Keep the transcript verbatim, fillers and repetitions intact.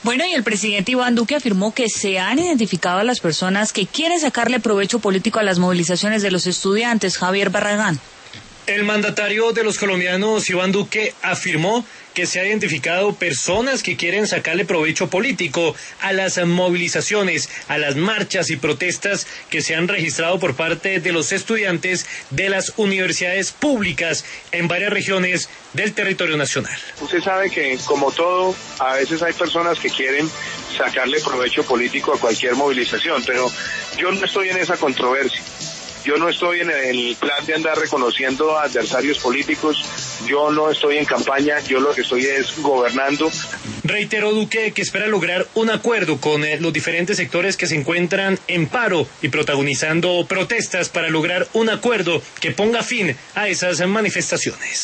Bueno, y el presidente Iván Duque afirmó que se han identificado a las personas que quieren sacarle provecho político a las movilizaciones de los estudiantes. Javier Barragán. El mandatario de los colombianos, Iván Duque, afirmó que se ha identificado personas que quieren sacarle provecho político a las movilizaciones, a las marchas y protestas que se han registrado por parte de los estudiantes de las universidades públicas en varias regiones del territorio nacional. Usted sabe que, como todo, a veces hay personas que quieren sacarle provecho político a cualquier movilización, pero yo no estoy en esa controversia. Yo no estoy en el plan de andar reconociendo a adversarios políticos, yo no estoy en campaña, yo lo que estoy es gobernando. Reiteró Duque que espera lograr un acuerdo con eh, los diferentes sectores que se encuentran en paro y protagonizando protestas para lograr un acuerdo que ponga fin a esas manifestaciones.